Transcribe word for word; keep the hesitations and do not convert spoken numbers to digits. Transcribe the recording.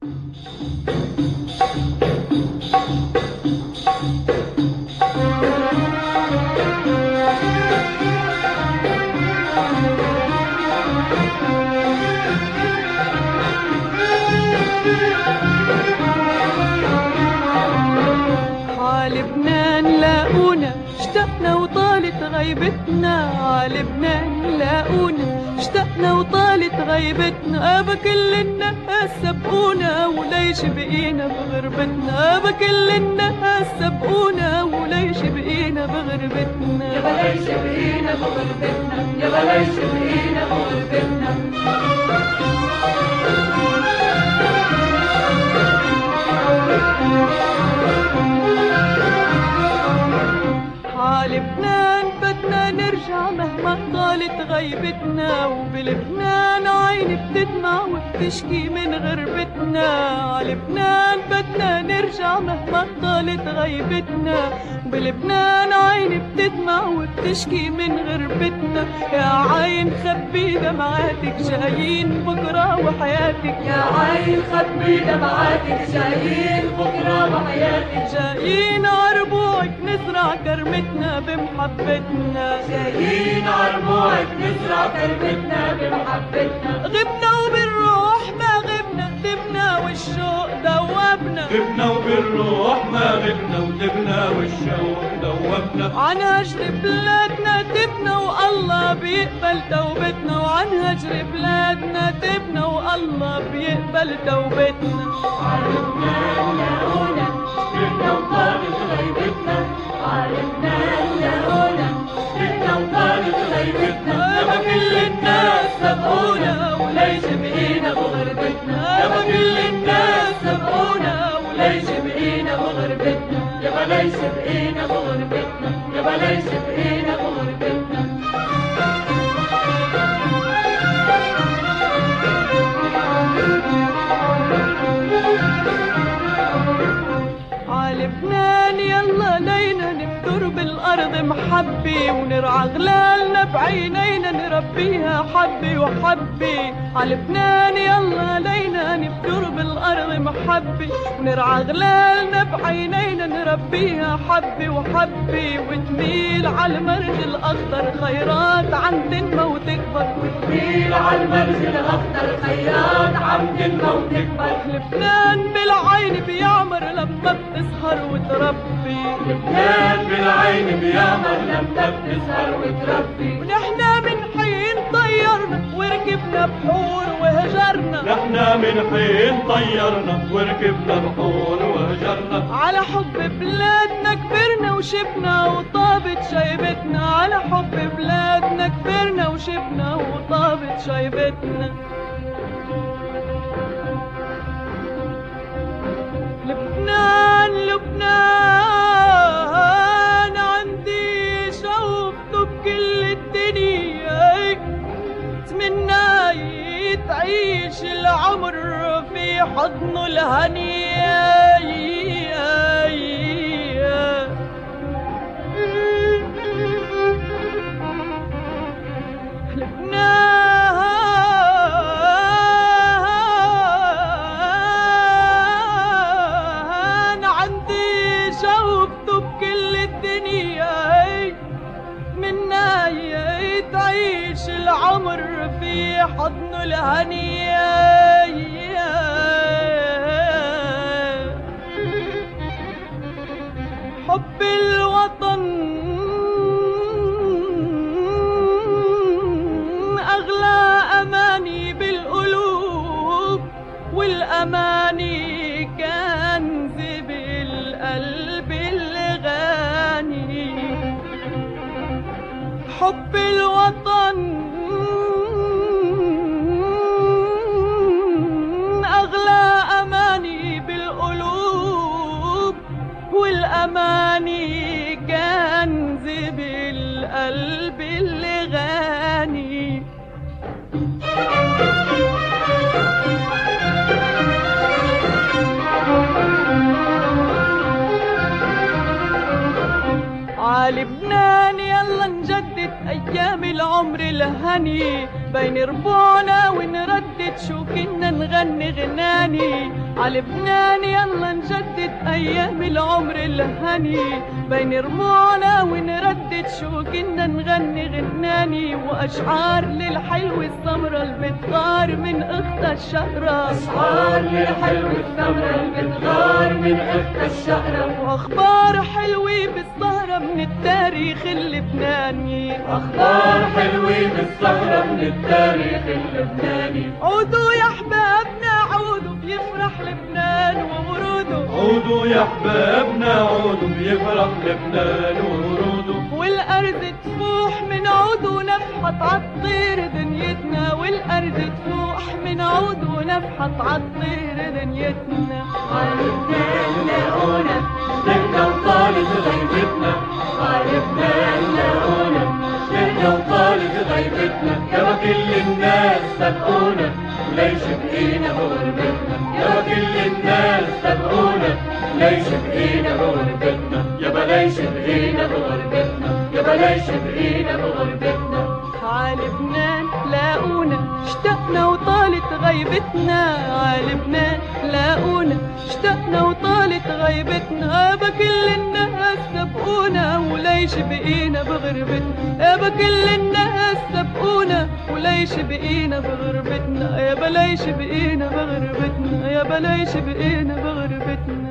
عالبنان لاقونا اشتقنا وطالت غيبتنا، عالبنان لاقونا اشتقنا وطالت غيبتنا، بكل الناس سبقونا وليش بقينا بغربتنا، بكل الناس سبقونا وليش بقينا بغربتنا، يا بليش بقينا بغربتنا، يا بليش بقينا بغربتنا. عالبنان بدنا نرجع مهما طالت غيبتنا، وبلبنان عيني بتدمع وبتشكي من غربتنا، عالبنان بدنا نرجع مهما طالت غيبتنا، وبلبنان عيني بتدمع وبتشكي من غربتنا، يا عين خبي دمعاتك جايين بكرة وحياتك، يا عين خبي دمعاتك جايين بكرة وحياتك، جايين عربوعك نزرع كرمتنا بمحبتنا، جايين عربوعك نزرع كرمتنا بمحبتنا، غبنا وبالروح ما غبنا تبنا والشوق دوبنا، غبنا وبالروح ما غبنا وتبنا والشوق دوبنا، عن هجر بلادنا تبنا والله بيقبل توبتنا، وعن هجر بلادنا تبنا والله بيقبل توبتنا. عالبنان لاقونا اشتقنا وطالت غيبتنا، عالبنان لاقونا اشتقنا وطالت غيبتنا، يابا كل الناس سبقونا وليش بقينا بغربتنا، يابا كل الناس سبقونا وليش بقينا بغربتنا، يا بليش بقينا بغربتنا، يا بليش بقينا بغربتنا. عالبنان يلا لينا نبتر بالأرض محبي، ونرعى غلالنا بعينينا نربيها حبي وحبي، عالبنان يلا لينا نبتر بالأرض محبي، ونرعى غلالنا بعينينا نربيها حبي وحبي، وتميل عالمرج الأخضر خيرات عم تنمى وتكبر، وتميل عالمرج الأخضر خيرات عم تنمى وتكبر، لبنان بالعين بيعمر لما بتسهر وتربي، لبنان بالعين بيعمر لما بتسهر وتربي، ونحنا من حين طيرنا وركبنا بحور وهجرنا، نحنا من حين طيرنا وركبنا بحور وهجرنا، على حب بلادنا كبرنا وشبنا وطابت شيبتنا، على حب بلادنا كبرنا وشبنا وطابت شيبتنا. لبنان لبنان عندي شوفته بكل الدنيا، اتمنى تعيش العمر في حضنه الهني، لبنان عندي شوفته بكل الدنيا، منا تعيش العمر في حضنه الهني، حب الوطن أغلى أماني بالقلوب، والأماني كنز بالقلب الغاني، حب الوطن أغلى أماني بالقلوب، والأماني كنز بالقلب الغاني. عالبنان يلا نجدد أيام العمر الهني، بين ربوعنا ونردد شو كنا نغني غناني، عالبنان يلا نجدد ايام العمر الهني، بين رموعنا ونردد شو كنا نغني غناني، واشعار للحلو السمرة اللي بتغار من اختها الشقرة، أشعار للحلو الثمرة اللي بتغار من أختها الشقرة، واخبار حلوة بالسهرة من التاريخ اللبناني، أخبار حلوة بالسهرة من التاريخ اللبناني. عودوا يا احبابنا عودوا بيفرح لبنان ووروده، عودوا يا احبابنا عودوا بيفرح لبنان ووروده، والارض تفوح من عود ونفحط عالطير دنيتنا، والارض تفوح من عود ونفحط عالطير دنيتنا. عالبنان لاقونا اشتقنا وطالت غيبتنا، عالبنان لاقونا اشتقنا وطالت غيبتنا، يابا كل الناس سبقونا وليش بقينا بغربتنا، يابا كل الناس سبقونا ليش بقينا بغربتنا، يابا ليش بقينا بغربتنا، يابا ليش بقينا بغربتنا. عالبنان لاقونا اشتقنا وطالت غيبتنا، عالبنان لاقونا اشتقنا وطالت غيبتنا، يابا كل الناس سبقونا وليش بقينا بغربتنا، يابا كل الناس سبقونا وليش بقينا بغربتنا، يابا ليش بقينا بغربتنا، يابا ليش بقينا بغربتنا.